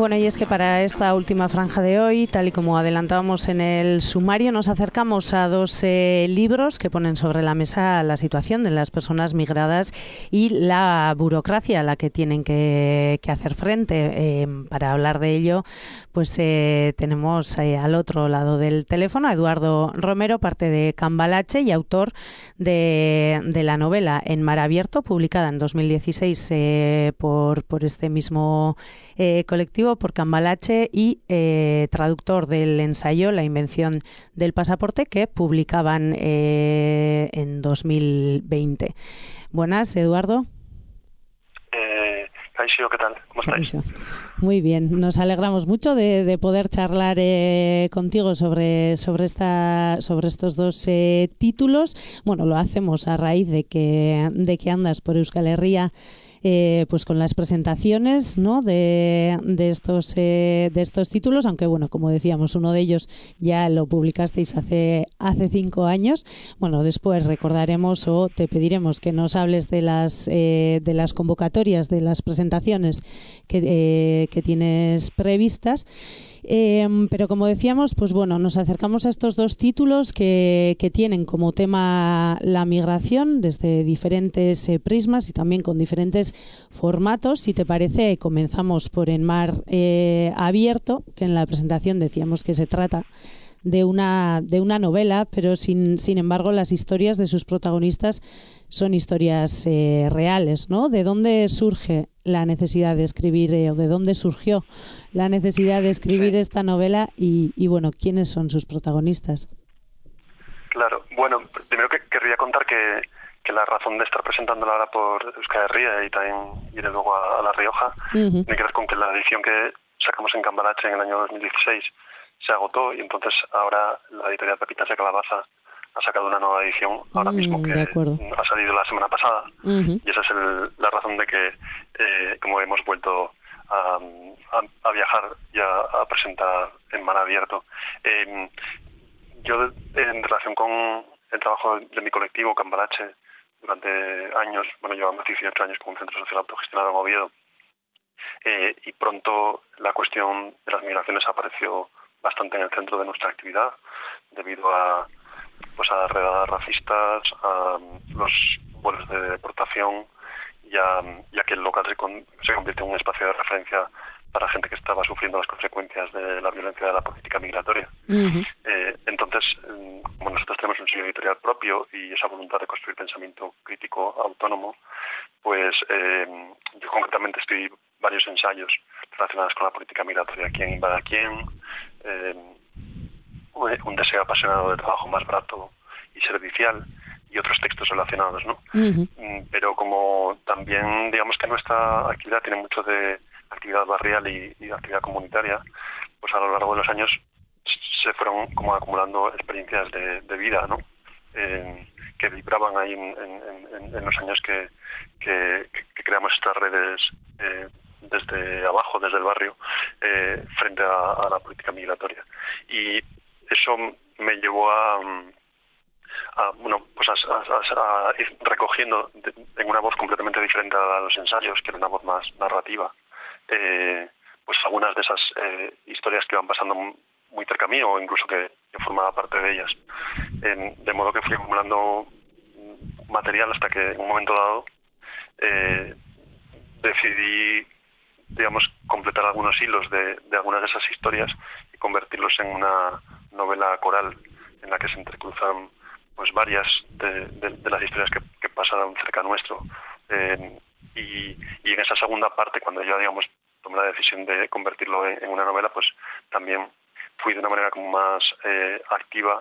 Bueno, y es que para esta última franja de hoy, tal y como adelantábamos en el sumario, nos acercamos a dos libros que ponen sobre la mesa la situación de las personas migradas y la burocracia a la que tienen que hacer frente. Para hablar de ello, pues tenemos al otro lado del teléfono a Eduardo Romero, parte de Cambalache y autor de la novela En Mar Abierto, publicada en 2016 por este mismo colectivo, por Cambalache, y traductor del ensayo La invención del pasaporte, que publicaban en 2020. Buenas, Eduardo. Kaixo, ¿qué tal? ¿Cómo estáis? Kaixo. Muy bien, nos alegramos mucho de poder charlar contigo sobre estos dos títulos. Bueno, lo hacemos a raíz de que andas por Euskal Herria, pues con las presentaciones, ¿no?, de estos títulos, aunque bueno, como decíamos, uno de ellos ya lo publicasteis hace 5 años. Bueno, después recordaremos o te pediremos que nos hables de las convocatorias, de las presentaciones que tienes previstas. Pero como decíamos, pues bueno, nos acercamos a estos dos títulos que tienen como tema la migración desde diferentes prismas y también con diferentes formatos. Si te parece, comenzamos por En Mar Abierto, que en la presentación decíamos que se trata de una novela, pero sin embargo las historias de sus protagonistas son historias reales, ¿no? ¿De dónde surge la necesidad de escribir, o de dónde surgió la necesidad de escribir esta novela y bueno, quiénes son sus protagonistas? Claro, bueno, primero que querría contar que la razón de estar presentándola ahora por Euskal Herria y también iré luego a La Rioja, tiene que ver con que la edición que sacamos en Cambalache en el año 2016 se agotó, y entonces ahora la editorial Pepitas de Calabaza ha sacado una nueva edición ahora mismo, que ha salido la semana pasada, y esa es la razón de que como hemos vuelto a viajar y a presentar En Mar Abierto. Yo, en relación con el trabajo de mi colectivo Cambalache, durante años, bueno, llevamos 18 años con un centro social autogestionado en Oviedo, y pronto la cuestión de las migraciones apareció bastante en el centro de nuestra actividad, debido a redadas racistas, a los vuelos de deportación, y a que el local se convirtió en un espacio de referencia para gente que estaba sufriendo las consecuencias de la violencia de la política migratoria. Entonces, como nosotros tenemos un sello editorial propio y esa voluntad de construir pensamiento crítico autónomo, pues yo concretamente escribí varios ensayos relacionados con la política migratoria: ¿Quién invade a quién?, Un deseo apasionado de trabajo más barato y servicial, y otros textos relacionados, ¿no? Pero como también, digamos, que nuestra actividad tiene mucho de actividad barrial y actividad comunitaria, pues a lo largo de los años se fueron como acumulando experiencias de vida, ¿no? Que vibraban ahí en los años que creamos estas redes desde abajo, desde el barrio, frente a la política migratoria. Y eso me llevó a ir recogiendo en una voz completamente diferente a los ensayos, que era una voz más narrativa, pues algunas de esas historias que van pasando muy cerca mío, o incluso que formaba parte de ellas. De modo que fui acumulando material hasta que en un momento dado decidí, digamos, completar algunos hilos de algunas de esas historias y convertirlos en una novela coral en la que se entrecruzan pues varias de las historias que pasan cerca nuestro. Y en esa segunda parte, cuando yo, digamos, tomé la decisión de convertirlo en una novela, pues también fui de una manera como más activa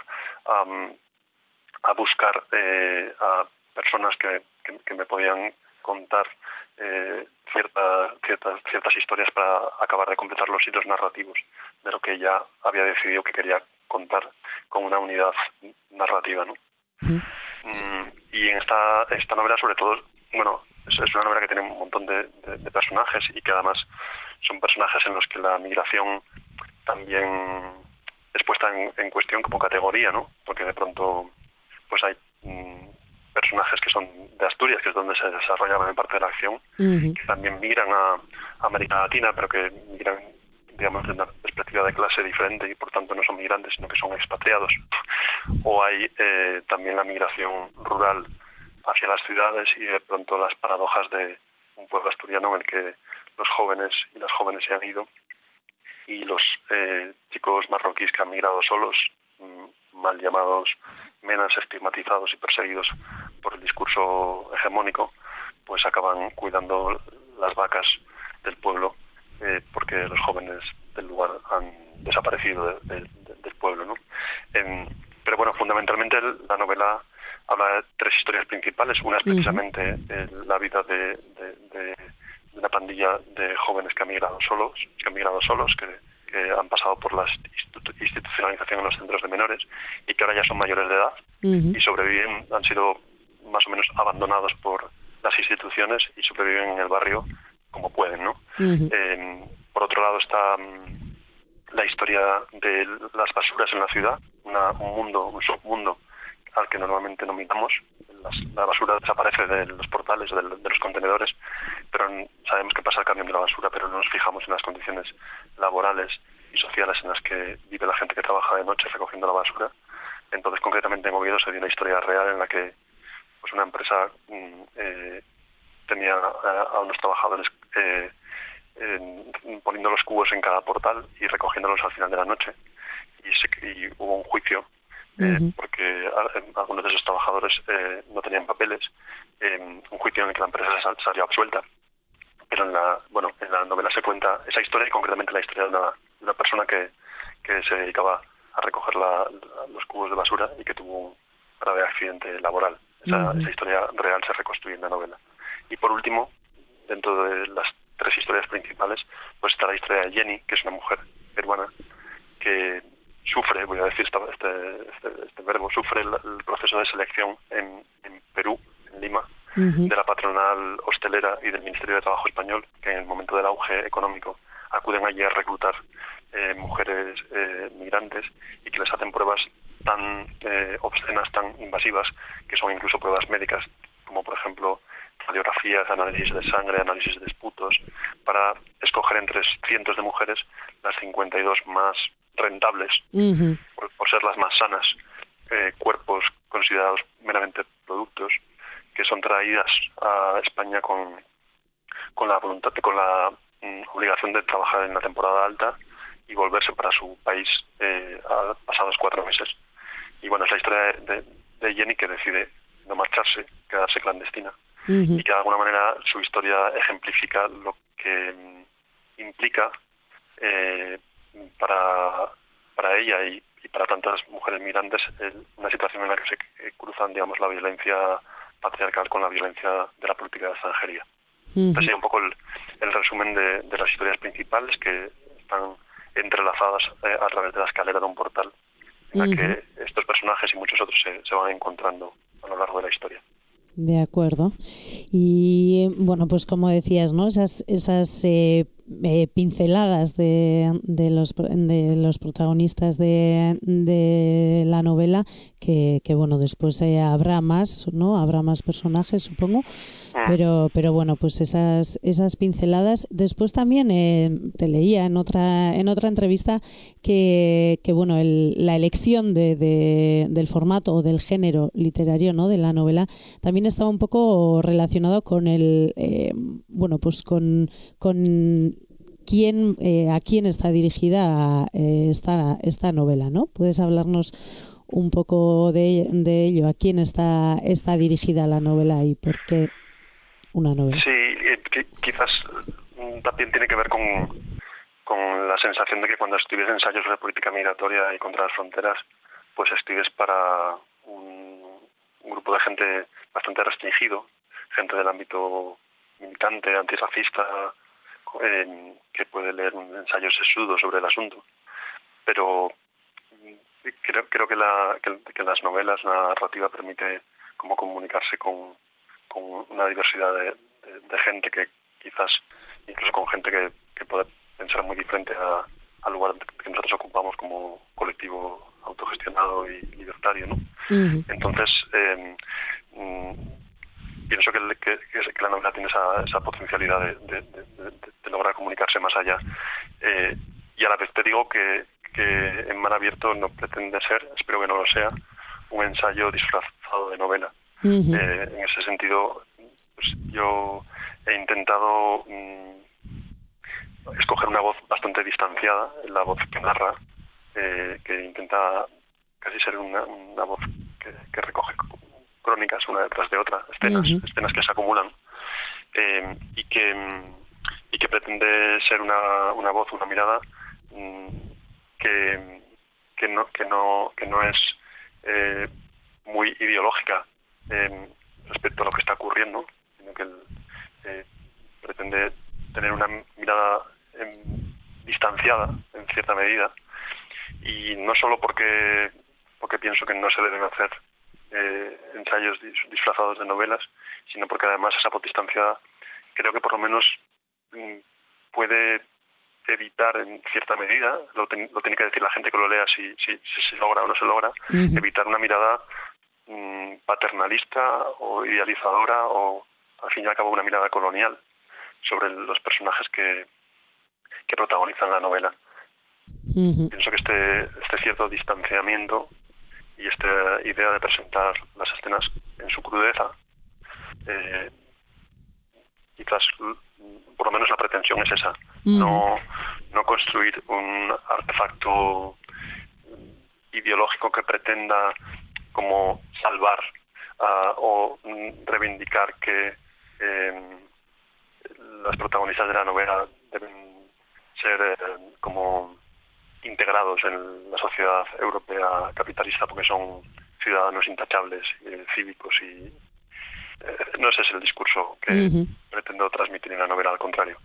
a buscar a personas que me podían contar ciertas historias para acabar de completar los hilos narrativos de lo que ya había decidido que quería contar con una unidad narrativa, ¿no? Y en esta novela, sobre todo, bueno, es una novela que tiene un montón de personajes, y que además son personajes en los que la migración también es puesta en cuestión como categoría, ¿no? Porque de pronto pues hay personajes que son de Asturias, que es donde se desarrolla gran parte de la acción, que también migran a América Latina, pero que migran digamos, de una perspectiva de clase diferente y por tanto no son migrantes, sino que son expatriados. O hay también la migración rural hacia las ciudades y de pronto las paradojas de un pueblo asturiano en el que los jóvenes y las jóvenes se han ido y los chicos marroquíes que han migrado solos, mal llamados, menos estigmatizados y perseguidos por el discurso hegemónico, pues acaban cuidando las vacas del pueblo porque los jóvenes del lugar han desaparecido del pueblo, ¿no? Pero bueno, fundamentalmente la novela habla de tres historias principales. Una es precisamente la vida de una pandilla de jóvenes que han migrado solos, que han pasado por la institucionalización en los centros de menores y que ahora ya son mayores de edad y sobreviven, han sido más o menos abandonados por las instituciones y sobreviven en el barrio como pueden, ¿no? Por otro lado está la historia de las basuras en la ciudad, un submundo al que normalmente no miramos. La basura desaparece de los portales, de los contenedores, pero sabemos que pasa el camión de la basura, pero no nos fijamos en las condiciones laborales y sociales en las que vive la gente que trabaja de noche recogiendo la basura. Entonces, concretamente en Oviedo se dio una historia real en la que pues una empresa tenía a unos trabajadores poniendo los cubos en cada portal y recogiéndolos al final de la noche. Y hubo un juicio porque algunos de esos trabajadores no tenían papeles, un juicio en el que la empresa salió absuelta. Pero en la novela se cuenta esa historia y concretamente la historia de una persona que se dedicaba a recoger los cubos de basura y que tuvo un grave accidente laboral. Esa historia real se reconstruye en la novela. Y por último, dentro de las tres historias principales, pues está la historia de Jenny, que es una mujer peruana que sufre, voy a decir este verbo, sufre el proceso de selección en Perú, en Lima, de la patronal hostelera y del Ministerio de Trabajo español, que en el momento del auge económico acuden allí a reclutar mujeres migrantes y que les hacen pruebas tan obscenas, tan invasivas, que son incluso pruebas médicas, como por ejemplo radiografías, análisis de sangre, análisis de esputos, para escoger entre cientos de mujeres las 52 más rentables, por ser las más sanas, cuerpos considerados meramente productos, que son traídas a España con la voluntad, con la obligación de trabajar en la temporada alta y volverse para su país pasados 4 meses. Y bueno, es la historia de Jenny, que decide no marcharse, quedarse clandestina, y que de alguna manera su historia ejemplifica lo que implica para ella y para tantas mujeres migrantes una situación en la que se cruzan, digamos, la violencia patriarcal con la violencia de la política de extranjería. Ese es un poco el resumen de las historias principales, que están entrelazadas a través de la escalera de un portal en la que estos personajes y muchos otros se van encontrando a lo largo de la historia. De acuerdo. Y bueno, pues como decías, ¿no? Esas pinceladas de los protagonistas de la novela, que bueno, después habrá más, ¿no? Habrá más personajes, supongo. Pero bueno, pues esas pinceladas. Después también te leía en otra entrevista que bueno, la elección del formato o del género literario, ¿no? De la novela también estaba un poco relacionado con bueno, pues con a quién está dirigida esta novela, ¿no? ¿Puedes hablarnos un poco de ello? ¿A quién está dirigida la novela y por qué una novela? Sí, quizás también tiene que ver con la sensación de que cuando escribes ensayos sobre política migratoria y contra las fronteras, pues escribes para un grupo de gente bastante restringido, gente del ámbito militante, antirracista, que puede leer un ensayo sesudo sobre el asunto. Pero creo que las novelas, la narrativa permite como comunicarse con una diversidad de gente que quizás, incluso con gente que puede pensar muy diferente al lugar que nosotros ocupamos como colectivo autogestionado y libertario, ¿no? Entonces, pienso que la novela tiene esa potencialidad de lograr comunicarse más allá. y a la vez te digo que En Mar Abierto no pretende ser, espero que no lo sea, un ensayo disfrazado de novela. En ese sentido, pues yo he intentado escoger una voz bastante distanciada, la voz que narra, que intenta casi ser una voz que recoge crónicas una detrás de otra, escenas que se acumulan, y que pretende ser una voz, una mirada que no es muy ideológica respecto a lo que está ocurriendo, sino que pretende tener una mirada distanciada en cierta medida, y no solo porque pienso que no se deben hacer ensayos disfrazados de novelas, sino porque además esa voz distanciada creo que por lo menos puede evitar en cierta medida, lo tiene que decir la gente que lo lea si se logra o no se logra, evitar una mirada paternalista o idealizadora, o al fin y al cabo una mirada colonial sobre los personajes que protagonizan la novela. Pienso que este cierto distanciamiento y esta idea de presentar las escenas en su crudeza, quizás por lo menos la pretensión es esa, no construir un artefacto ideológico que pretenda como salvar o reivindicar que los protagonistas de la novela deben ser como integrados en la sociedad europea capitalista porque son ciudadanos intachables, cívicos, y no ese es el discurso que pretendo transmitir en la novela, al contrario.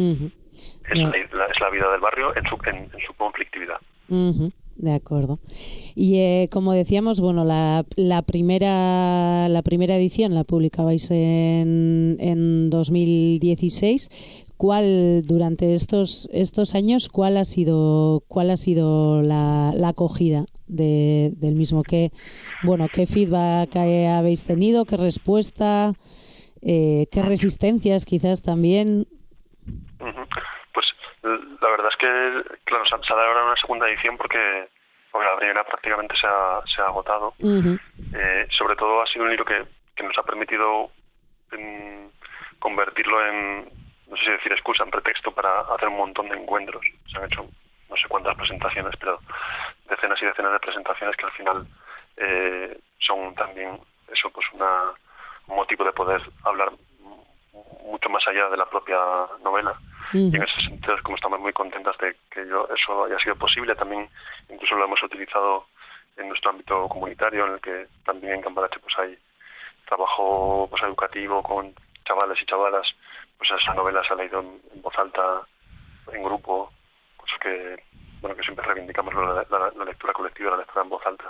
Es la vida del barrio en su conflictividad. De acuerdo. Y como decíamos, bueno, la primera edición la publicabais en 2016. ¿Cuál, durante estos años, cuál ha sido la acogida del mismo? ¿Qué feedback habéis tenido? ¿Qué respuesta? ¿Qué resistencias quizás también? Pues la verdad es que, claro, se ha dado ahora una segunda edición porque la primera prácticamente se ha agotado. Sobre todo ha sido un libro que nos ha permitido convertirlo en, no sé si decir excusa, en pretexto para hacer un montón de encuentros. Se han hecho no sé cuántas presentaciones, pero decenas y decenas de presentaciones que al final son también eso, pues un motivo de poder hablar mucho más allá de la propia novela. Y en ese sentido, como estamos muy contentas de que eso haya sido posible, también incluso lo hemos utilizado en nuestro ámbito comunitario, en el que también en Cambalache pues hay trabajo pues educativo con chavales y chavalas. Pues esa novela se ha leído en voz alta, en grupo, cosas que siempre reivindicamos, la lectura colectiva, la lectura en voz alta.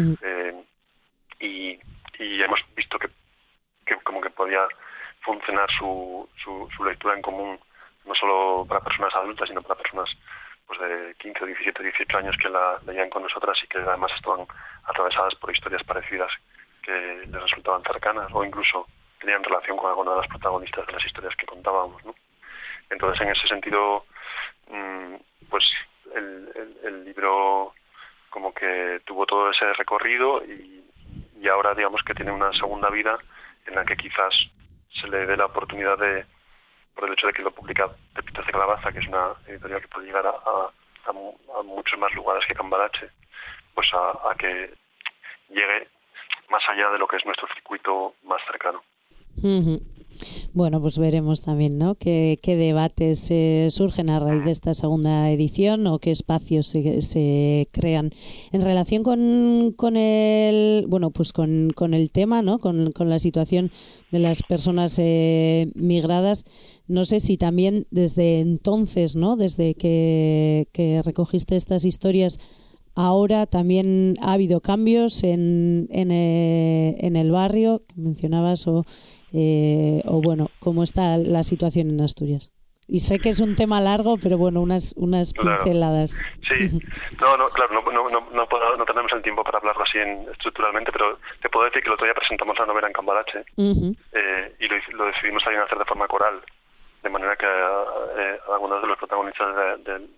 Y hemos visto que como que podía funcionar su lectura en común, no solo para personas adultas, sino para personas pues de 15, 17, 18 años que la leían con nosotras y que además estaban atravesadas por historias parecidas que les resultaban cercanas, o incluso tenían relación con alguna de las protagonistas de las historias que contábamos, ¿no? Entonces, en ese sentido, pues el libro como que tuvo todo ese recorrido y ahora digamos que tiene una segunda vida en la que quizás se le dé la oportunidad por el hecho de que lo publica Pepitas de Calabaza, que es una editorial que puede llegar a muchos más lugares que Cambalache, pues a que llegue más allá de lo que es nuestro circuito más cercano. Bueno, pues veremos también, ¿no? ¿Qué debates surgen a raíz de esta segunda edición, o qué espacios se crean en relación con el, bueno, pues con el tema, ¿no? Con la situación de las personas migradas. No sé si también desde entonces, ¿no? Desde que recogiste estas historias, ahora también ha habido cambios en el barrio que mencionabas, o bueno, cómo está la situación en Asturias. Y sé que es un tema largo, pero bueno, unas pinceladas. Sí, claro, no tenemos el tiempo para hablarlo así estructuralmente, pero te puedo decir que el otro día presentamos la novela en Cambalache y lo decidimos también hacer de forma coral, de manera que algunos de los protagonistas del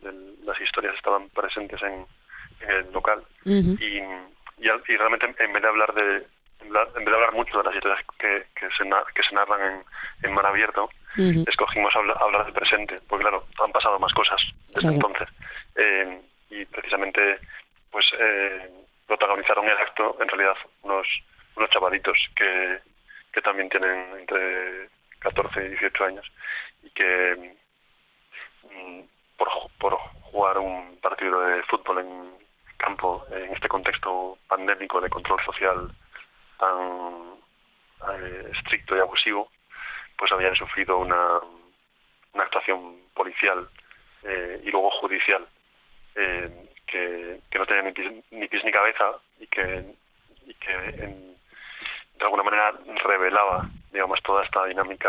las historias estaban presentes en el local. Y realmente en vez de hablar mucho de las historias que se narran en mar abierto, escogimos hablar del presente, porque claro, han pasado más cosas desde entonces. Y precisamente pues protagonizaron el acto en realidad unos chavalitos que también tienen entre 14 y 18 años y que por jugar un partido de fútbol en campo en este contexto pandémico de control social tan estricto y abusivo, pues habían sufrido una actuación policial y luego judicial que no tenía ni pies ni cabeza y que de alguna manera revelaba, digamos, toda esta dinámica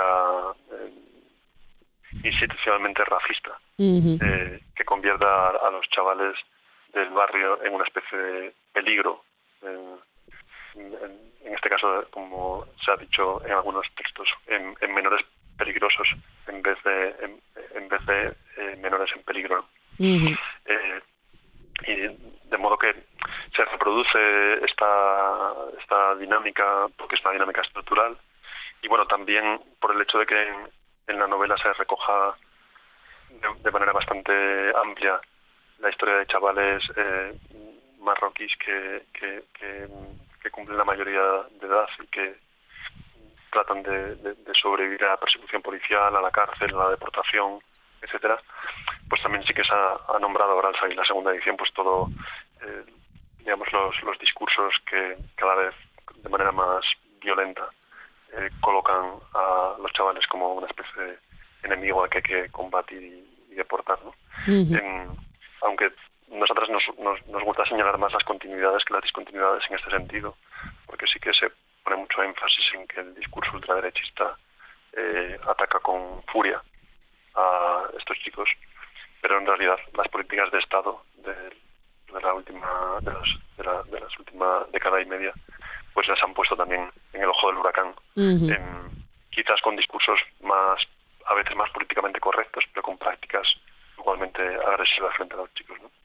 institucionalmente racista que convierte a los chavales del barrio en una especie de peligro, en este caso, como se ha dicho en algunos textos, en menores peligrosos en vez de menores en peligro. Y de modo que se reproduce esta dinámica, porque es una dinámica estructural, y bueno, también por el hecho de que en la novela se recoja de manera bastante amplia la historia de chavales marroquíes que cumplen la mayoría de edad y que tratan de sobrevivir a la persecución policial, a la cárcel, a la deportación, etcétera. Pues también sí que se ha nombrado ahora en la segunda edición pues todo, digamos, los discursos que cada vez de manera más violenta colocan a los chavales como una especie de enemigo al que hay que combatir y deportar, ¿no? Aunque nosotras nos gusta señalar más las continuidades que las discontinuidades en este sentido, porque sí que se pone mucho énfasis en que el discurso ultraderechista ataca con furia a estos chicos, pero en realidad las políticas de Estado de la última década y media pues les han puesto también en el ojo del huracán, quizás con discursos a veces más políticamente correctos, pero con prácticas igualmente agresivas frente a los chicos, ¿no?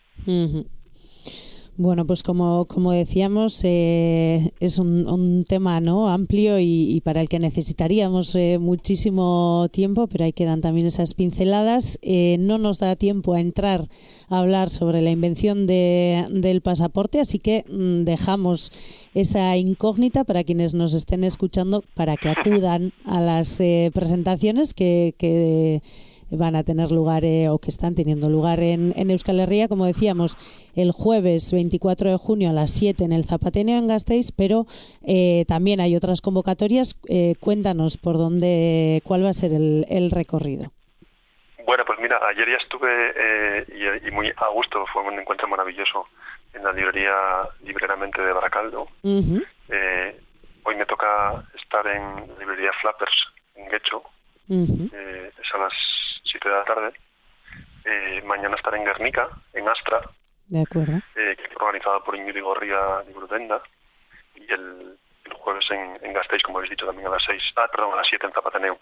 Bueno, pues como decíamos, es un tema, ¿no?, amplio y para el que necesitaríamos muchísimo tiempo, pero ahí quedan también esas pinceladas. No nos da tiempo a entrar a hablar sobre la invención del pasaporte, así que dejamos esa incógnita para quienes nos estén escuchando para que acudan a las presentaciones que van a tener lugar o que están teniendo lugar en Euskal Herria, como decíamos, el jueves 24 de junio a las 7 en el Zapateneo en Gasteiz, pero también hay otras convocatorias. Cuéntanos cuál va a ser el recorrido. Bueno, pues mira, ayer ya estuve y muy a gusto, fue un encuentro maravilloso en la librería Libreramente de Baracaldo. Hoy me toca estar en la librería Flappers en Guecho. Es a las 7 de la tarde. Mañana estaré en Guernica, en Astra, de acuerdo, que es organizada por Iñigo Gorría y Brutenda, y el jueves en Gasteiz, como habéis dicho, también a las 7 en Zapateneo.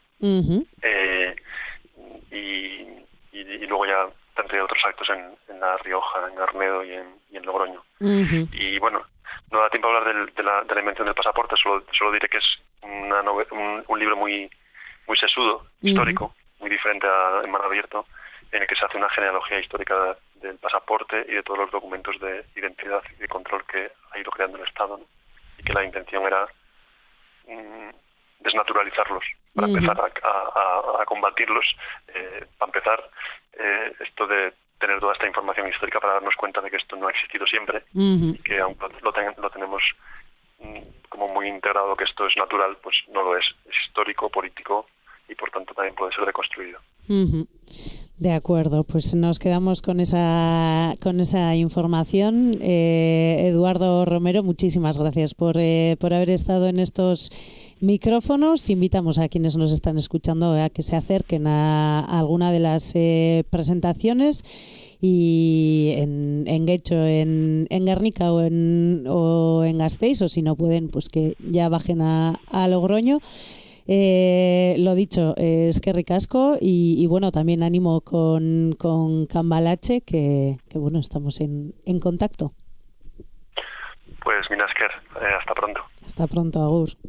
Y luego ya tendré otros actos en La Rioja, en Arnedo y en Logroño. Y bueno, no da tiempo a hablar de la invención del pasaporte, solo diré que es un libro muy sesudo, histórico, muy diferente a En mar abierto, en el que se hace una genealogía histórica del pasaporte y de todos los documentos de identidad y de control que ha ido creando el Estado, ¿no? Y que la intención era desnaturalizarlos para empezar a combatirlos, para empezar esto de tener toda esta información histórica para darnos cuenta de que esto no ha existido siempre y que aunque lo tenemos como muy integrado que esto es natural, pues no lo es histórico, político y por tanto también puede ser reconstruido. De acuerdo, pues nos quedamos con esa información. Eduardo Romero, muchísimas gracias por haber estado en estos micrófonos. Invitamos a quienes nos están escuchando a que se acerquen a alguna de las presentaciones y en Guecho, en Guernica o en Gasteiz, o si no pueden, pues que ya bajen a Logroño. Lo dicho, es que ricasco y bueno, también ánimo con Cambalache, que bueno, estamos en contacto. Pues Minasker, hasta pronto. Hasta pronto, agur.